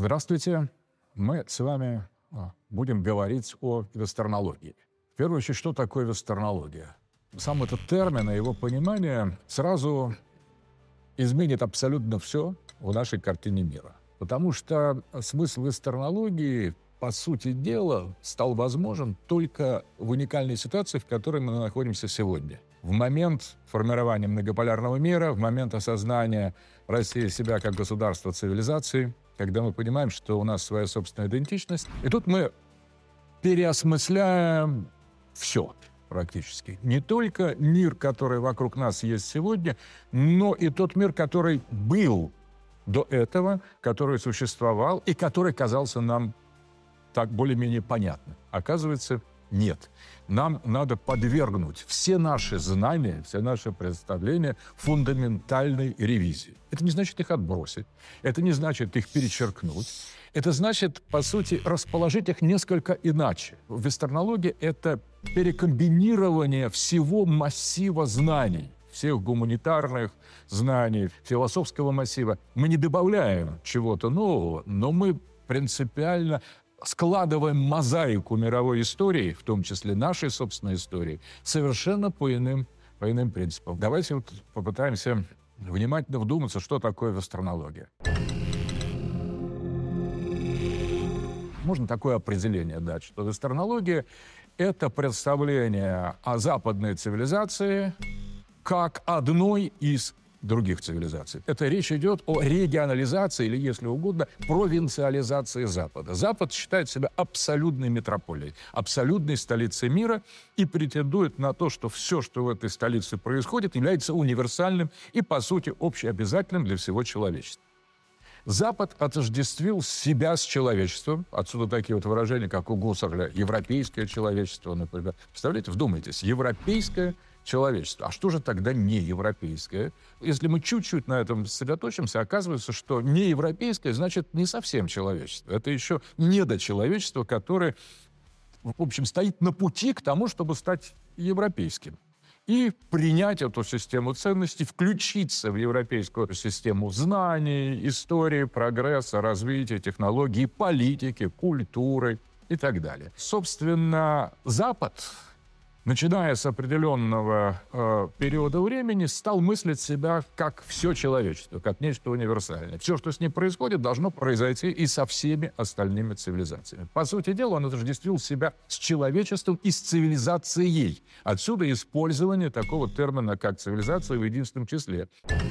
Здравствуйте. Мы с вами будем говорить о вестернологии. В первую очередь, что такое вестернология? Сам этот термин и его понимание сразу изменит абсолютно все в нашей картине мира. Потому что смысл вестернологии, по сути дела, стал возможен только в уникальной ситуации, в которой мы находимся сегодня. В момент формирования многополярного мира, в момент осознания России себя как государства цивилизации, когда мы понимаем, что у нас своя собственная идентичность. И тут мы переосмысляем все практически. Не только мир, который вокруг нас есть сегодня, но и тот мир, который был до этого, который существовал и который казался нам так более-менее понятным. Оказывается, нет. Нам надо подвергнуть все наши знания, все наши представления фундаментальной ревизии. Это не значит их отбросить, это не значит их перечеркнуть. Это значит, по сути, расположить их несколько иначе. Вестернология — это перекомбинирование всего массива знаний, всех гуманитарных знаний, философского массива. Мы не добавляем чего-то нового, но мы принципиально складываем мозаику мировой истории, в том числе нашей собственной истории, совершенно по иным принципам. Давайте попытаемся внимательно вдуматься, что такое вестернология. Можно такое определение дать, что вестернология — это представление о западной цивилизации как одной из других цивилизаций. Это речь идет о регионализации или, если угодно, провинциализации Запада. Запад считает себя абсолютной метрополией, абсолютной столицей мира и претендует на то, что все, что в этой столице происходит, является универсальным и, по сути, общеобязательным для всего человечества. Запад отождествил себя с человечеством. Отсюда такие вот выражения, как у Гуссерля «европейское человечество», например. Представляете, вдумайтесь, европейское человечество. А что же тогда не европейское? Если мы чуть-чуть на этом сосредоточимся, оказывается, что не европейское значит не совсем человечество. Это еще недочеловечество, которое, в общем, стоит на пути к тому, чтобы стать европейским. И принять эту систему ценностей, включиться в европейскую систему знаний, истории, прогресса, развития, технологий, политики, культуры и так далее. Собственно, Запад, начиная с определенного периода времени, стал мыслить себя как все человечество, как нечто универсальное. Все, что с ним происходит, должно произойти и со всеми остальными цивилизациями. По сути дела, он отождествил себя с человечеством и с цивилизацией. Отсюда использование такого термина, как цивилизация в единственном числе.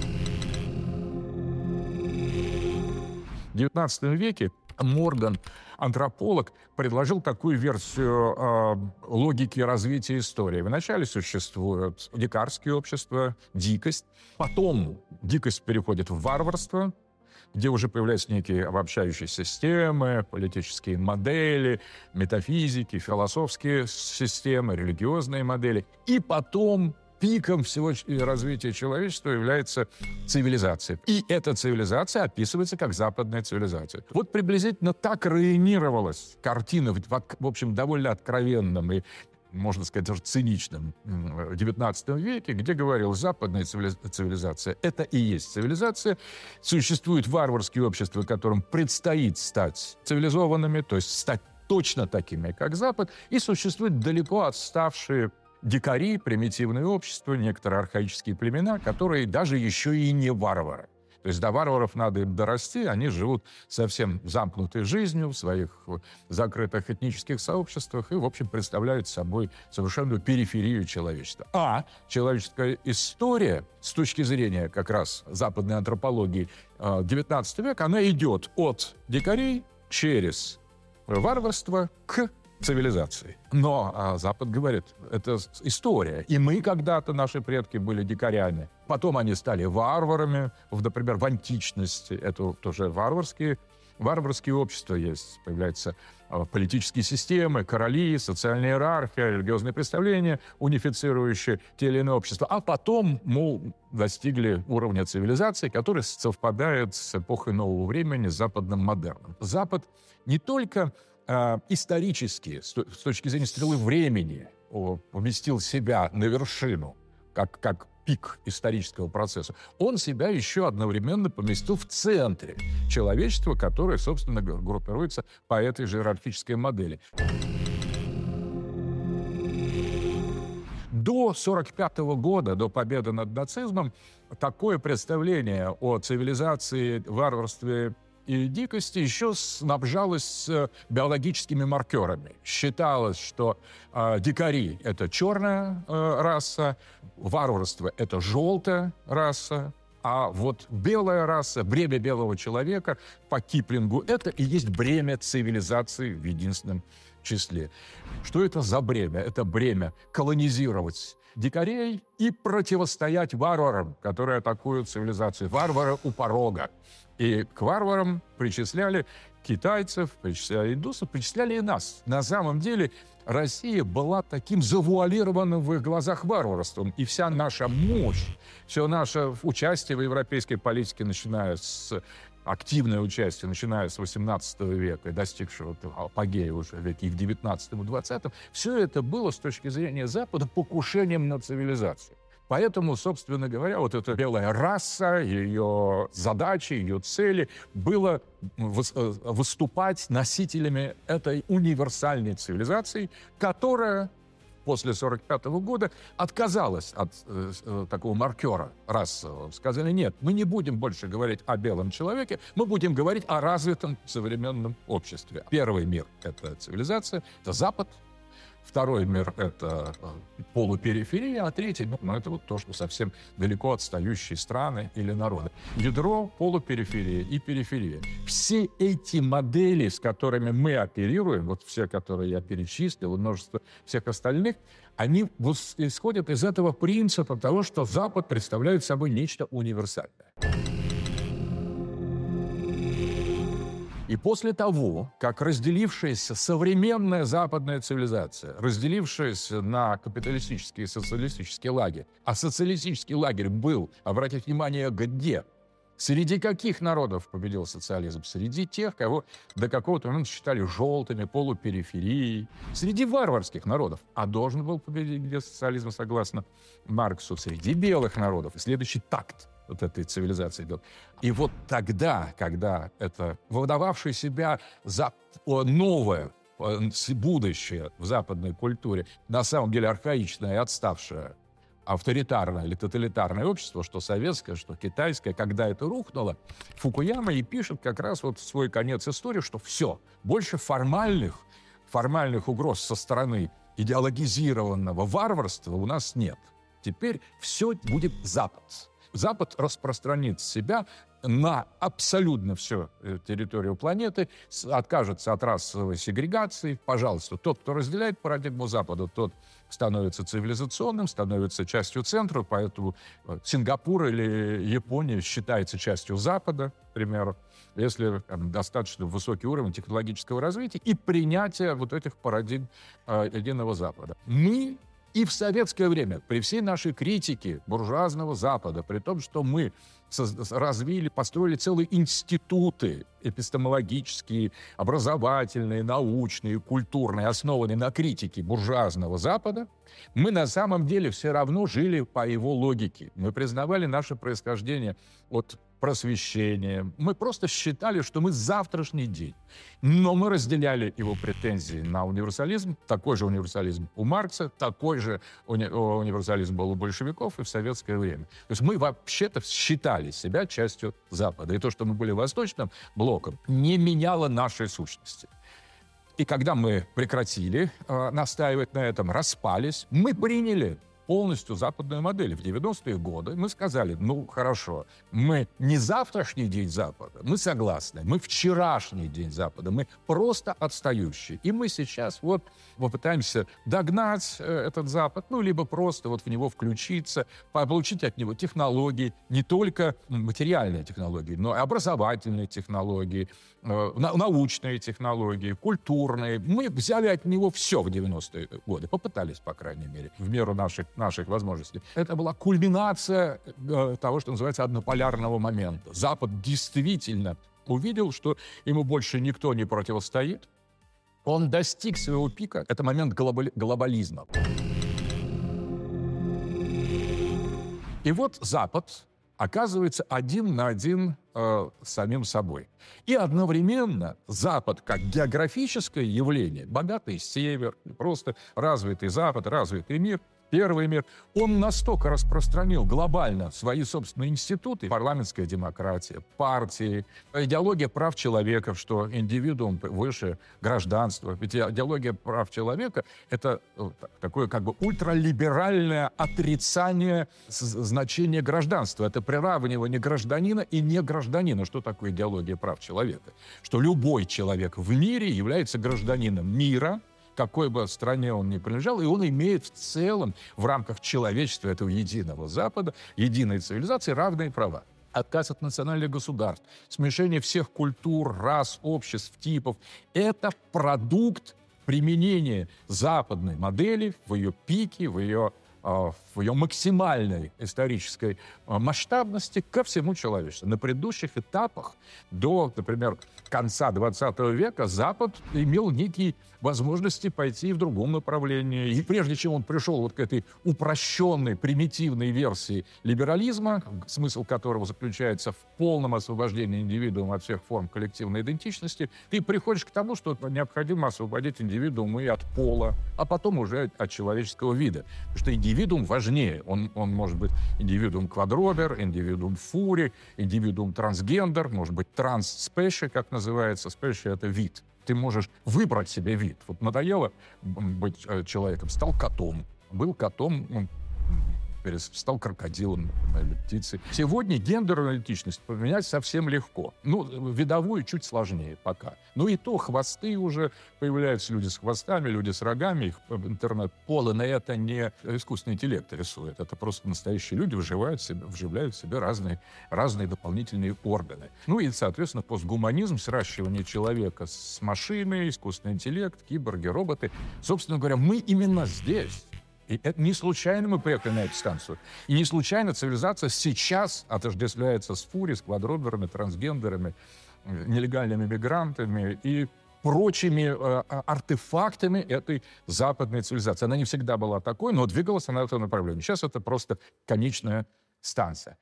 В XIX веке Морган, антрополог, предложил такую версию логики развития истории. Вначале существуют дикарские общества, дикость. Потом дикость переходит в варварство, где уже появляются некие обобщающие системы, политические модели, метафизики, философские системы, религиозные модели. И потом пиком всего развития человечества является цивилизация. И эта цивилизация описывается как западная цивилизация. Вот приблизительно так руинировалась картина в общем, довольно откровенном и, можно сказать, даже циничном XIX веке, где говорил, западная цивилизация — это и есть цивилизация. Существуют варварские общества, которым предстоит стать цивилизованными, то есть стать точно такими, как Запад, и существуют далеко отставшие дикари, примитивные общества, некоторые архаические племена, которые даже еще и не варвары. То есть до варваров надо им дорасти, они живут совсем замкнутой жизнью в своих закрытых этнических сообществах и, в общем, представляют собой совершенную периферию человечества. А человеческая история, с точки зрения как раз западной антропологии XIX века, она идет от дикарей через варварство к цивилизации. Но Запад говорит, это история. И мы когда-то, наши предки, были дикарями. Потом они стали варварами, например, в античности. Это тоже варварские общества есть. Появляются политические системы, короли, социальная иерархия, религиозные представления, унифицирующие те или иные общества. А потом, достигли уровня цивилизации, который совпадает с эпохой нового времени, с западным модерном. Запад не только исторически, с точки зрения стрелы времени, поместил себя на вершину, как пик исторического процесса, он себя еще одновременно поместил в центре человечества, которое, собственно, группируется по этой же иерархической модели. До 1945 года, до победы над нацизмом, такое представление о цивилизации, варварстве и дикости еще снабжалось биологическими маркерами. Считалось, что дикари — это черная раса, варварство — это желтая раса, а вот белая раса, бремя белого человека по Киплингу — это и есть бремя цивилизации в единственном числе. Что это за бремя? Это бремя колонизировать дикарей и противостоять варварам, которые атакуют цивилизацию. Варвары у порога. И к варварам причисляли китайцев, причисляли индусов, причисляли и нас. На самом деле Россия была таким завуалированным в их глазах варварством. И вся наша мощь, все наше участие в европейской политике, начиная с активное участие, начиная с XVIII века, достигшего апогея уже и в XIX и XX, все это было с точки зрения Запада покушением на цивилизацию. Поэтому, собственно говоря, вот эта белая раса, ее задачи, ее цели было выступать носителями этой универсальной цивилизации, которая после 1945 года отказалась от такого маркера расового. Сказали: нет, мы не будем больше говорить о белом человеке, мы будем говорить о развитом современном обществе. Первый мир — это цивилизация, это Запад. Второй мир — это полупериферия, а третий — это вот то, что совсем далеко отстающие страны или народы. Ядро, полупериферия и периферия. Все эти модели, с которыми мы оперируем, вот все, которые я перечислил, множество всех остальных, они исходят из этого принципа того, что Запад представляет собой нечто универсальное. И после того, как разделившаяся современная западная цивилизация, разделившаяся на капиталистический и социалистический лагерь, а социалистический лагерь был, обратите внимание, где? Среди каких народов победил социализм? Среди тех, кого до какого-то момента считали желтыми, полупериферией. Среди варварских народов. А должен был победить где социализм, согласно Марксу? Среди белых народов. И следующий такт вот этой цивилизации был. И вот тогда, когда это выдававшее себя за новое будущее в западной культуре, на самом деле архаичное и отставшее, авторитарное или тоталитарное общество, что советское, что китайское, когда это рухнуло, Фукуяма и пишет как раз вот в свой конец истории, что все, больше формальных угроз со стороны идеологизированного варварства у нас нет. Теперь все будет Запад. Запад распространит себя на абсолютно всю территорию планеты, откажется от расовой сегрегации. Пожалуйста, тот, кто разделяет парадигму Запада, тот становится цивилизационным, становится частью центра, поэтому Сингапур или Япония считается частью Запада, к примеру, если достаточно высокий уровень технологического развития и принятия вот этих парадигм единого Запада. Мы и в советское время, при всей нашей критике буржуазного Запада, при том, что мы построили целые институты эпистемологические, образовательные, научные, культурные, основанные на критике буржуазного Запада, мы на самом деле все равно жили по его логике. Мы признавали наше происхождение от просвещения. Мы просто считали, что мы завтрашний день. Но мы разделяли его претензии на универсализм. Такой же универсализм у Маркса, такой же универсализм был у большевиков и в советское время. То есть мы вообще-то считали себя частью Запада. И то, что мы были восточным блоком, не меняло нашей сущности. И когда мы прекратили настаивать на этом, распались, мы приняли полностью западную модель. В 90-е годы мы сказали: ну, хорошо, мы не завтрашний день Запада, мы согласны, мы вчерашний день Запада, мы просто отстающие. И мы сейчас вот попытаемся догнать этот Запад, ну, либо просто вот в него включиться, получить от него технологии, не только материальные технологии, но и образовательные технологии, научные технологии, культурные. Мы взяли от него все в 90-е годы, попытались, по крайней мере, в меру наших возможностей. Это была кульминация того, что называется однополярного момента. Запад действительно увидел, что ему больше никто не противостоит. Он достиг своего пика. Это момент глобализма. И вот Запад оказывается один на один с самим собой. И одновременно Запад, как географическое явление, богатый север, просто развитый Запад, развитый мир, первый мир, он настолько распространил глобально свои собственные институты, парламентская демократия, партии, идеология прав человека, что индивидуум выше гражданства. Ведь идеология прав человека — это такое как бы ультралиберальное отрицание значения гражданства. Это приравнивание гражданина и негражданина. Что такое идеология прав человека? Что любой человек в мире является гражданином мира, какой бы стране он ни принадлежал, и он имеет в целом в рамках человечества этого единого Запада, единой цивилизации равные права. Отказ от национальных государств, смешение всех культур, рас, обществ, типов — это продукт применения западной модели в ее пике, в ее максимальной исторической масштабности ко всему человечеству. На предыдущих этапах до, например, конца XX века Запад имел некие возможности пойти в другом направлении. И прежде чем он пришел вот к этой упрощенной, примитивной версии либерализма, смысл которого заключается в полном освобождении индивидуума от всех форм коллективной идентичности, ты приходишь к тому, что необходимо освободить индивидуума и от пола, а потом уже от человеческого вида. Потому что индивидуум важнее. Он может быть индивидуум квадробер, индивидуум фури, индивидуум трансгендер, может быть транс-спеши, как называется. Спеши — это вид. Ты можешь выбрать себе вид. Вот надоело быть человеком, стал котом. Был котом, стал крокодилом или птицей. Сегодня гендерную идентичность поменять совсем легко. Ну, видовую чуть сложнее пока. Ну и то хвосты уже появляются, люди с хвостами, люди с рогами, их интернет полон, и это не искусственный интеллект рисует. Это просто настоящие люди вживляют в себе разные дополнительные органы. Ну и, соответственно, постгуманизм, сращивание человека с машиной, искусственный интеллект, киборги, роботы. Собственно говоря, мы именно здесь. И это не случайно мы приехали на эту станцию. И не случайно цивилизация сейчас отождествляется с фури, с квадроберами, трансгендерами, нелегальными мигрантами и прочими артефактами этой западной цивилизации. Она не всегда была такой, но двигалась она в этом направлении. Сейчас это просто конечная станция.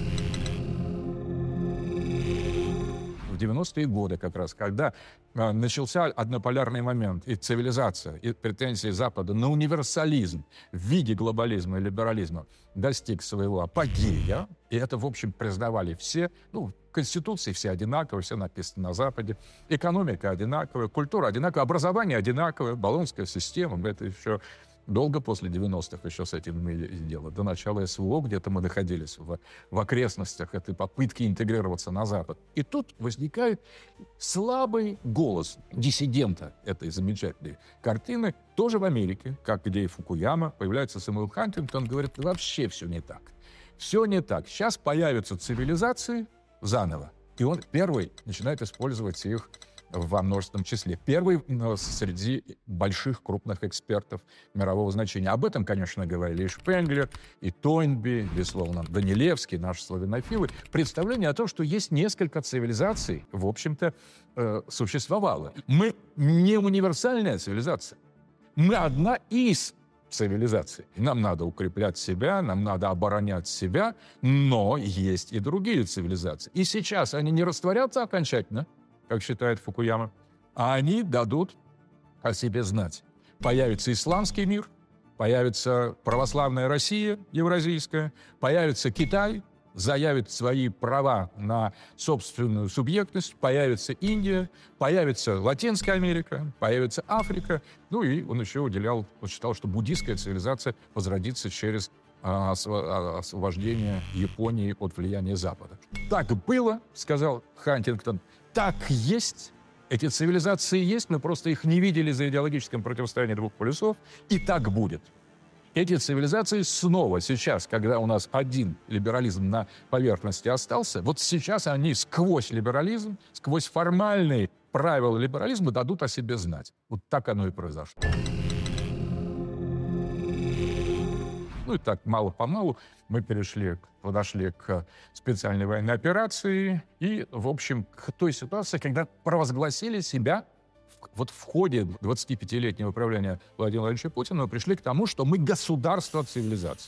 В 90-е годы как раз, когда начался однополярный момент, и цивилизация, и претензии Запада на универсализм в виде глобализма и либерализма достиг своего апогея, и это, в общем, признавали все, конституции все одинаковые, все написано на Западе, экономика одинаковая, культура одинаковая, образование одинаковое, Болонская система, это еще долго после 90-х еще с этим имели дело. До начала СВО где-то мы находились в окрестностях этой попытки интегрироваться на Запад. И тут возникает слабый голос диссидента этой замечательной картины, тоже в Америке, как идея Фукуяма, появляется Сэмюэл Хантингтон, говорит, вообще все не так. Все не так. Сейчас появятся цивилизации заново. И он первый начинает использовать их во множественном числе. Первый среди больших крупных экспертов мирового значения. Об этом, конечно, говорили и Шпенглер, и Тойнби, безусловно, Данилевский, наши славянофилы. Представление о том, что есть несколько цивилизаций, в общем-то, существовало. Мы не универсальная цивилизация. Мы одна из цивилизаций. Нам надо укреплять себя, нам надо оборонять себя, но есть и другие цивилизации. И сейчас они не растворятся окончательно, как считает Фукуяма, а они дадут о себе знать. Появится исламский мир, появится православная Россия евразийская, появится Китай, заявит свои права на собственную субъектность, появится Индия, появится Латинская Америка, появится Африка. Ну и он еще считал, что буддийская цивилизация возродится через освобождение Японии от влияния Запада. Так было, сказал Хантингтон, так есть. Эти цивилизации есть, мы просто их не видели за идеологическим противостоянием двух полюсов, и так будет. Эти цивилизации снова сейчас, когда у нас один либерализм на поверхности остался, вот сейчас они сквозь либерализм, сквозь формальные правила либерализма дадут о себе знать. Вот так оно и произошло. Ну и так, мало-помалу мы подошли к специальной военной операции и, в общем, к той ситуации, когда провозгласили себя, вот в ходе 25-летнего правления Владимира Владимировича Путина мы пришли к тому, что мы государство цивилизации.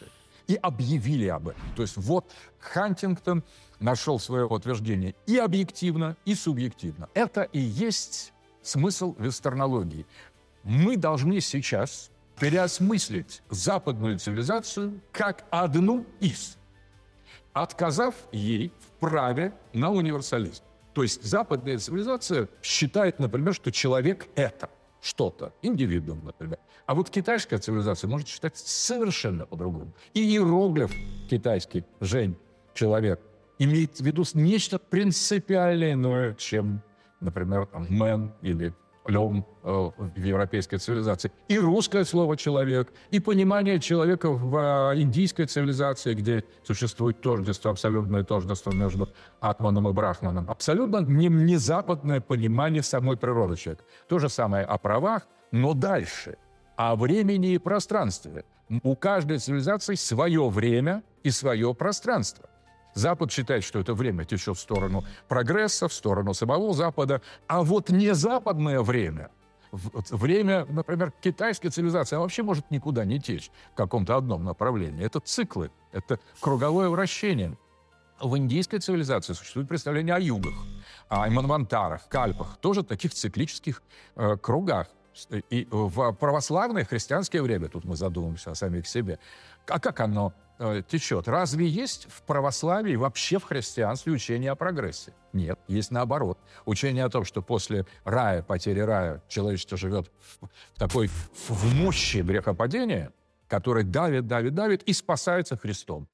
и объявили об этом. То есть вот Хантингтон нашел свое утверждение и объективно, и субъективно. Это и есть смысл вестернологии. Мы должны сейчас переосмыслить западную цивилизацию как одну из, отказав ей в праве на универсализм. То есть западная цивилизация считает, например, что человек — это что-то, индивидуум, например. А вот китайская цивилизация может считать совершенно по-другому. И иероглиф китайский «Жень», человек, имеет в виду нечто принципиально иное, чем, например, «мэн» или «лём» в европейской цивилизации. И русское слово «человек», и понимание человека в индийской цивилизации, где существует тождество, абсолютное тождество между атманом и брахманом. Абсолютно не западное понимание самой природы человека. То же самое о правах, но дальше. О времени и пространстве. У каждой цивилизации свое время и свое пространство. Запад считает, что это время течет в сторону прогресса, в сторону самого Запада. А вот не западное время, время, например, китайской цивилизации, она вообще может никуда не течь в каком-то одном направлении. Это циклы, это круговое вращение. В индийской цивилизации существует представление о югах, о манвантарах, кальпах, тоже таких циклических кругах. И в православное христианское время, тут мы задумаемся о самих себе, а как оно течет? Разве есть в православии, вообще в христианстве учение о прогрессе? Нет, есть наоборот. Учение о том, что после рая, потери рая, человечество живет в мощи грехопадения, который давит и спасается Христом.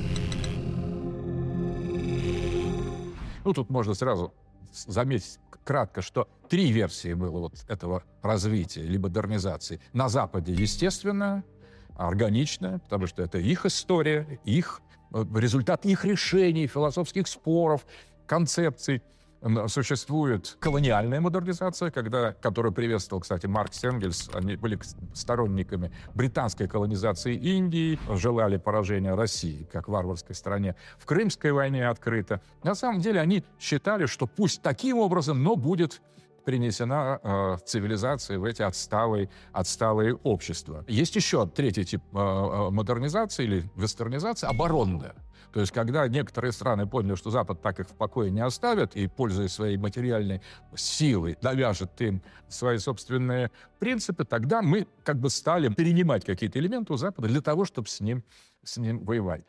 Ну, тут можно сразу заметить кратко, что 3 версии было вот этого развития или модернизации. На Западе, естественно, органичная, потому что это их история, результат их решений, философских споров, концепций. Существует колониальная модернизация, которую приветствовал, кстати, Маркс и Энгельс. Они были сторонниками британской колонизации Индии, желали поражения России, как варварской стране. В Крымской войне открыто. На самом деле они считали, что пусть таким образом, но будет принесена цивилизация в эти отсталые общества. Есть еще 3-й тип модернизации или вестернизации — оборонная. То есть, когда некоторые страны поняли, что Запад так их в покое не оставит и, пользуясь своей материальной силой, навяжет им свои собственные принципы, тогда мы как бы стали перенимать какие-то элементы у Запада для того, чтобы с ним воевать.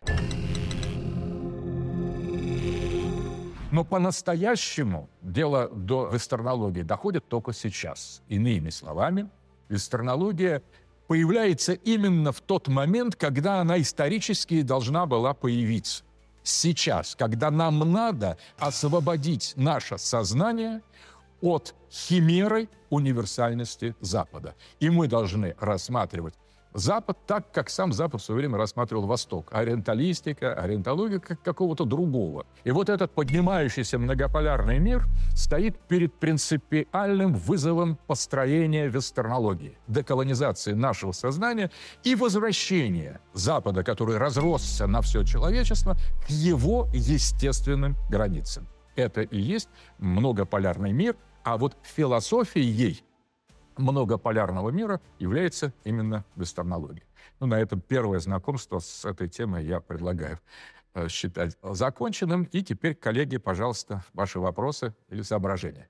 Но по-настоящему дело до вестернологии доходит только сейчас. Иными словами, вестернология появляется именно в тот момент, когда она исторически должна была появиться. Сейчас, когда нам надо освободить наше сознание от химеры универсальности Запада. И мы должны рассматривать Запад так, как сам Запад в свое время рассматривал Восток. Ориенталистика, ориентология как какого-то другого. И вот этот поднимающийся многополярный мир стоит перед принципиальным вызовом построения вестернологии, деколонизации нашего сознания и возвращения Запада, который разросся на все человечество, к его естественным границам. Это и есть многополярный мир, а вот философией многополярного мира является именно вестернология. Ну, на этом первое знакомство с этой темой я предлагаю считать законченным. И теперь, коллеги, пожалуйста, ваши вопросы или соображения.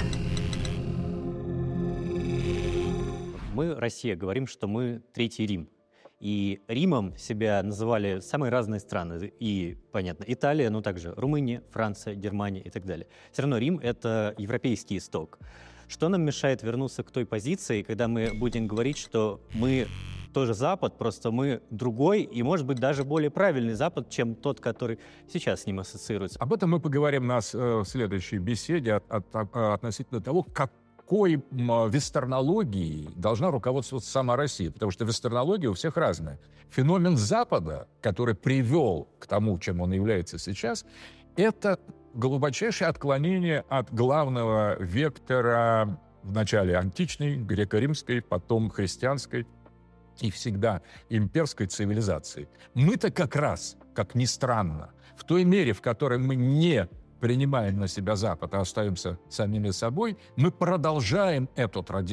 Мы, Россия, говорим, что мы Третий Рим. И Римом себя называли самые разные страны. И, понятно, Италия, но также Румыния, Франция, Германия и так далее. Все равно Рим — это европейский исток. Что нам мешает вернуться к той позиции, когда мы будем говорить, что мы тоже Запад, просто мы другой и, может быть, даже более правильный Запад, чем тот, который сейчас с ним ассоциируется? Об этом мы поговорим в следующей беседе относительно того, какой вестернологией должна руководствоваться сама Россия. Потому что вестернология у всех разная. Феномен Запада, который привел к тому, чем он является сейчас, это глубочайшее отклонение от главного вектора в начале античной, греко-римской, потом христианской и всегда имперской цивилизации. Мы-то как раз, как ни странно, в той мере, в которой мы не принимаем на себя Запад, а остаемся самими собой, мы продолжаем эту традицию.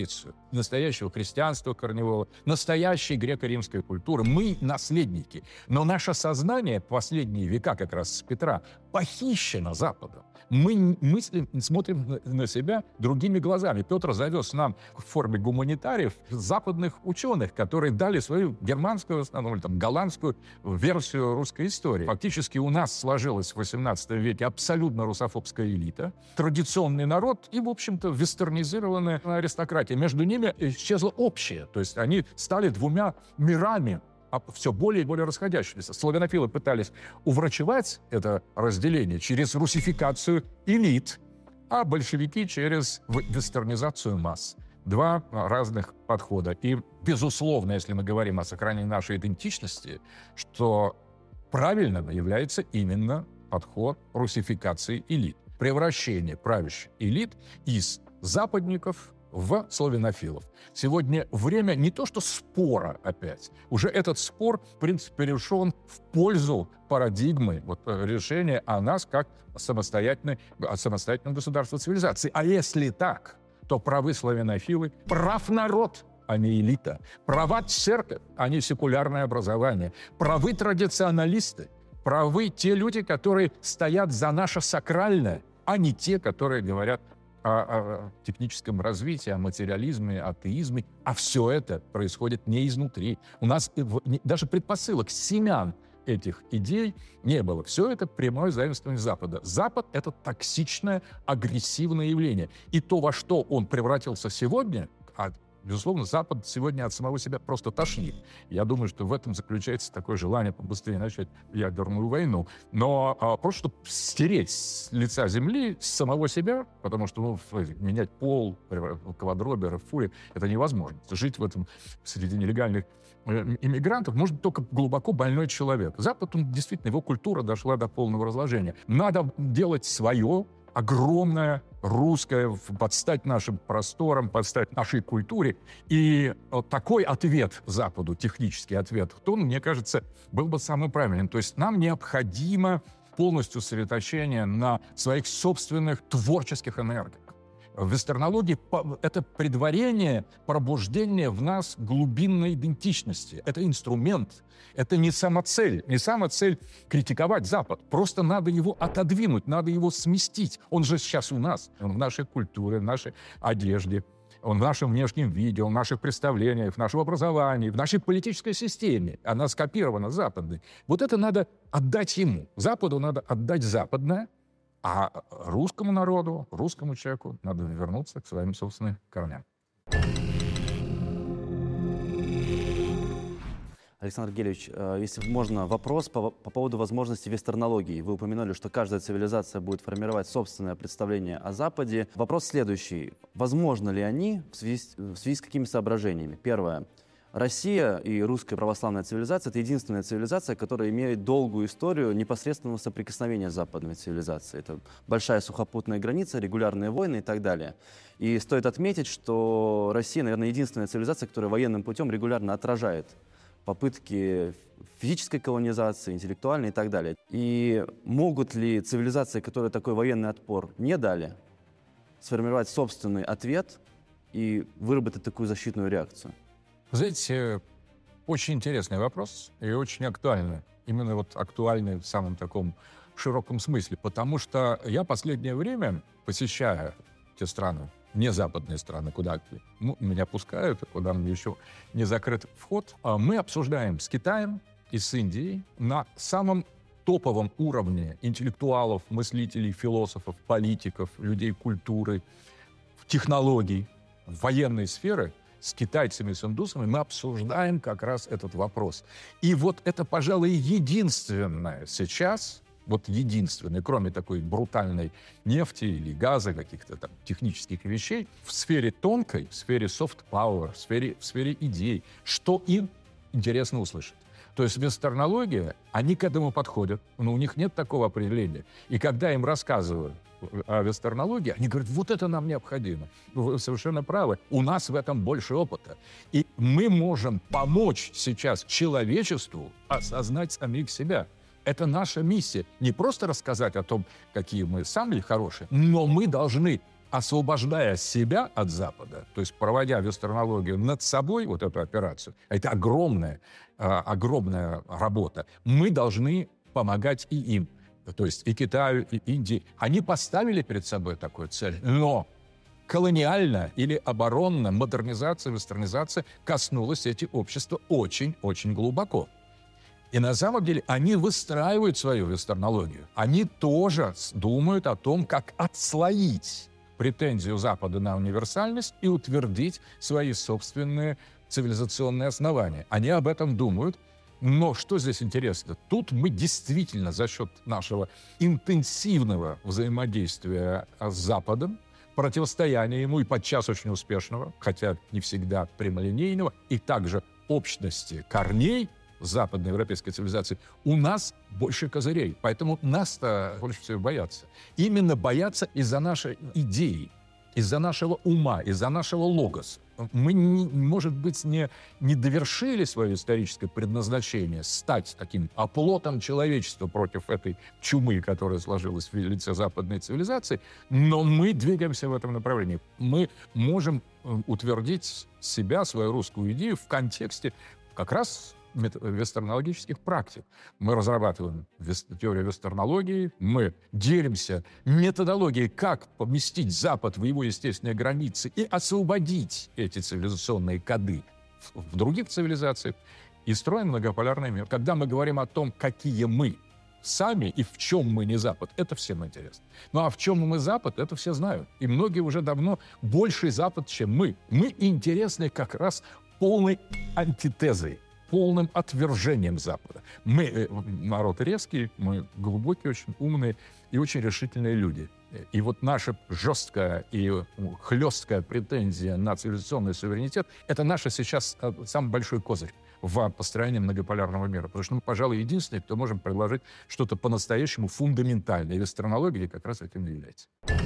настоящего христианства корневого, настоящей греко-римской культуры. Мы наследники. Но наше сознание в последние века, как раз с Петра, похищено Западом. Мы мыслим, смотрим на себя другими глазами. Петр завез нам в форме гуманитариев западных ученых, которые дали свою германскую, основном, или там, голландскую версию русской истории. Фактически у нас сложилась в XVIII веке абсолютно русофобская элита, традиционный народ и, в общем-то, вестернизированная аристократия. Между ними исчезло общее. То есть они стали двумя мирами, все более и более расходящиеся. Славянофилы пытались уврачевать это разделение через русификацию элит, а большевики через вестернизацию масс. Два разных подхода. И, безусловно, если мы говорим о сохранении нашей идентичности, что правильным является именно подход русификации элит. Превращение правящих элит из западников в славянофилов. Сегодня время не то что спора опять. Уже этот спор, в принципе, решен в пользу парадигмы решения о нас как самостоятельном государстве цивилизации. А если так, то правы славянофилы, прав народ, а не элита. Права церковь, а не секулярное образование. Правы традиционалисты. Правы те люди, которые стоят за наше сакральное, а не те, которые говорят о техническом развитии, о материализме, атеизме. А все это происходит не изнутри. У нас даже предпосылок, семян этих идей не было. Все это прямое заимствование Запада. Запад — это токсичное, агрессивное явление. И то, во что он превратился сегодня, безусловно, Запад сегодня от самого себя просто тошнит. Я думаю, что в этом заключается такое желание побыстрее начать ядерную войну. Но просто чтобы стереть с лица земли самого себя, потому что менять пол, квадроберы, фури, это невозможно. Жить в этом среди нелегальных иммигрантов может только глубоко больной человек. Запад, действительно, его культура дошла до полного разложения. Надо делать свое, огромное, русское, подстать нашим просторам, подстать нашей культуре. И такой ответ Западу, технический ответ, мне кажется, был бы самым правильным. То есть нам необходимо полностью сосредоточение на своих собственных творческих энергиях. В вестернологии это предварение, пробуждение в нас глубинной идентичности. Это инструмент, это не самоцель. Не самоцель критиковать Запад. Просто надо его отодвинуть, надо его сместить. Он же сейчас у нас, он в нашей культуре, в нашей одежде, он в нашем внешнем виде, он в наших представлениях, в нашем образовании, в нашей политической системе. Она скопирована западной. Вот это надо отдать ему. Западу надо отдать западное, а русскому народу, русскому человеку надо вернуться к своим собственным корням. Александр Гелевич, если можно, вопрос по поводу возможности вестернологии. Вы упомянули, что каждая цивилизация будет формировать собственное представление о Западе. Вопрос следующий. Возможно ли они в связи с какими соображениями? Первое. Россия и русская православная цивилизация – это единственная цивилизация, которая имеет долгую историю непосредственного соприкосновения с западной цивилизацией. Это большая сухопутная граница, регулярные войны и так далее. И стоит отметить, что Россия, наверное, единственная цивилизация, которая военным путем регулярно отражает попытки физической колонизации, интеллектуальной и так далее. И могут ли цивилизации, которые такой военный отпор не дали, сформировать собственный ответ и выработать такую защитную реакцию? Знаете, очень интересный вопрос и очень актуальный. Именно актуальный в самом таком широком смысле. Потому что я последнее время, посещая те страны, не западные страны, куда меня пускают, куда мне еще не закрыт вход, мы обсуждаем с Китаем и с Индией на самом топовом уровне интеллектуалов, мыслителей, философов, политиков, людей культуры, технологий, военной сферы. С китайцами, с индусами мы обсуждаем как раз этот вопрос. И это, пожалуй, единственное сейчас, единственное, кроме такой брутальной нефти или газа, каких-то там технических вещей, в сфере тонкой, в сфере soft power, в сфере идей, что им интересно услышать. То есть вестернология, они к этому подходят, но у них нет такого определения. И когда им рассказывают о вестернологии, они говорят, это нам необходимо. Вы совершенно правы. У нас в этом больше опыта. И мы можем помочь сейчас человечеству осознать самих себя. Это наша миссия. Не просто рассказать о том, какие мы сами хорошие, но мы должны освобождая себя от Запада, то есть проводя вестернологию над собой, вот эту операцию, это огромная работа, мы должны помогать и им, то есть и Китаю, и Индии. Они поставили перед собой такую цель, но колониальная или оборонная модернизация, вестернизация коснулась эти общества очень-очень глубоко. И на самом деле они выстраивают свою вестернологию. Они тоже думают о том, как отслоить претензию Запада на универсальность и утвердить свои собственные цивилизационные основания. Они об этом думают. Но что здесь интересно? Тут мы действительно за счет нашего интенсивного взаимодействия с Западом, противостояния ему и подчас очень успешного, хотя не всегда прямолинейного, и также общности корней западноевропейской цивилизации, у нас больше козырей. Поэтому нас-то больше всего боятся. Именно боятся из-за нашей идеи, из-за нашего ума, из-за нашего логоса. Мы, может быть, не довершили свое историческое предназначение стать таким оплотом человечества против этой чумы, которая сложилась в лице западной цивилизации, но мы двигаемся в этом направлении. Мы можем утвердить себя, свою русскую идею в контексте как раз вестернологических практик. Мы разрабатываем теорию вестернологии, мы делимся методологией, как поместить Запад в его естественные границы и освободить эти цивилизационные коды в других цивилизациях, и строим многополярный мир. Когда мы говорим о том, какие мы сами и в чем мы не Запад, это всем интересно. Ну а в чем мы Запад, это все знают. И многие уже давно больший Запад, чем мы. Мы интересны как раз полной антитезой, полным отвержением Запада. Мы народ резкий, мы глубокие, очень умные и очень решительные люди. И вот наша жесткая и хлесткая претензия на цивилизационный суверенитет — это наш сейчас самый большой козырь в построении многополярного мира. Потому что мы, пожалуй, единственные, кто можем предложить что-то по-настоящему фундаментальное. И вестернология как раз этим и является.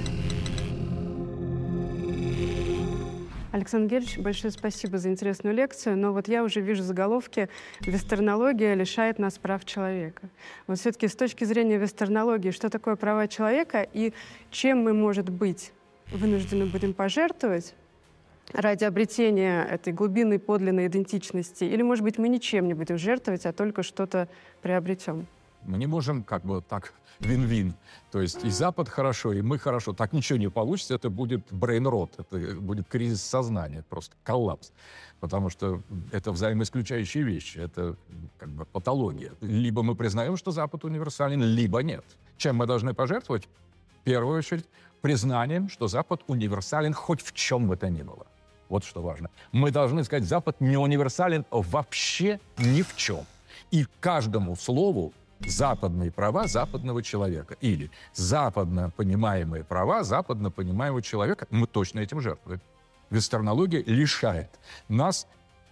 Александр Герич, большое спасибо за интересную лекцию, но вот я уже вижу заголовки «Вестернология лишает нас прав человека». Вот все-таки с точки зрения вестернологии, что такое права человека и чем мы, может быть, вынуждены будем пожертвовать ради обретения этой глубинной подлинной идентичности, или, может быть, мы ничем не будем жертвовать, а только что-то приобретем? Мы не можем как бы так вин-вин. То есть и Запад хорошо, и мы хорошо. Так ничего не получится, это будет брейн-рот, это будет кризис сознания, просто коллапс. Потому что это взаимоисключающие вещи, это как бы патология. Либо мы признаем, что Запад универсален, либо нет. Чем мы должны пожертвовать? В первую очередь признанием, что Запад универсален хоть в чем бы то ни было. Вот что важно. Мы должны сказать, Запад не универсален вообще ни в чем. И каждому слову западные права западного человека или западно понимаемые права западно понимаемого человека, мы точно этим жертвуем. Вестернология лишает нас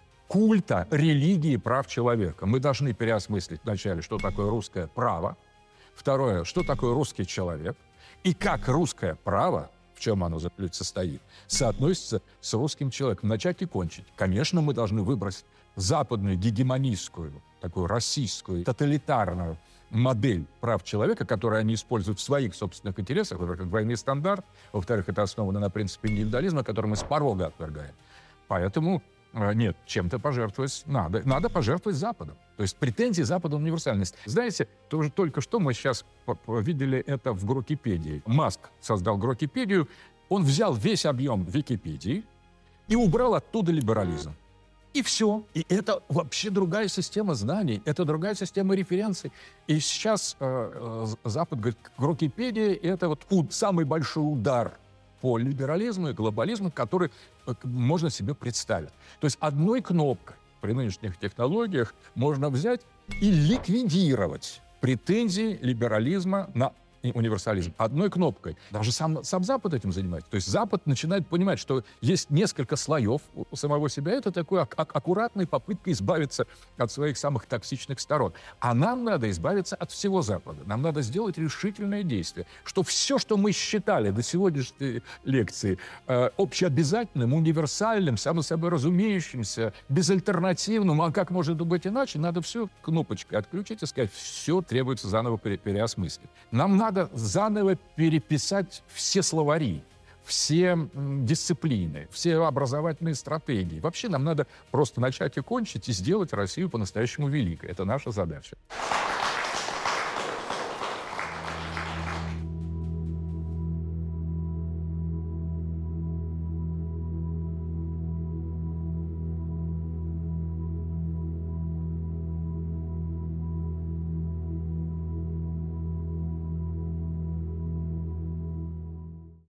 культа религии прав человека. Мы должны переосмыслить вначале, что такое русское право, второе, что такое русский человек, и как русское право, в чем оно состоит, соотносится с русским человеком. Начать и кончить. Конечно, мы должны выбросить западную гегемонистскую, такую российскую, тоталитарную модель прав человека, которую они используют в своих собственных интересах. Во-первых, это двойной стандарт, во-вторых, это основано на принципе индивидуализма, который мы с порога отвергаем. Поэтому нет, чем-то пожертвовать надо. Надо пожертвовать Западом. То есть претензии Запада на универсальность. Знаете, тоже только что мы сейчас видели это в Грокипедии. Маск создал Грокипедию, он взял весь объем Википедии и убрал оттуда либерализм. И все. И это вообще другая система знаний, это другая система референций. И сейчас Запад говорит, Грокипедия — это вот самый большой удар по либерализму и глобализму, который можно себе представить. То есть одной кнопкой при нынешних технологиях можно взять и ликвидировать претензии либерализма на универсализм. Одной кнопкой. Даже сам Запад этим занимается. То есть Запад начинает понимать, что есть несколько слоев у самого себя. Это такой аккуратная попытка избавиться от своих самых токсичных сторон. А нам надо избавиться от всего Запада. Нам надо сделать решительное действие, что все, что мы считали до сегодняшней лекции общеобязательным, универсальным, само собой разумеющимся, безальтернативным, а как может быть иначе, надо все кнопочкой отключить и сказать, все требуется заново переосмыслить. Нам надо заново переписать все словари, все дисциплины, все образовательные стратегии. Вообще нам надо просто начать и кончить, и сделать Россию по-настоящему великой. Это наша задача.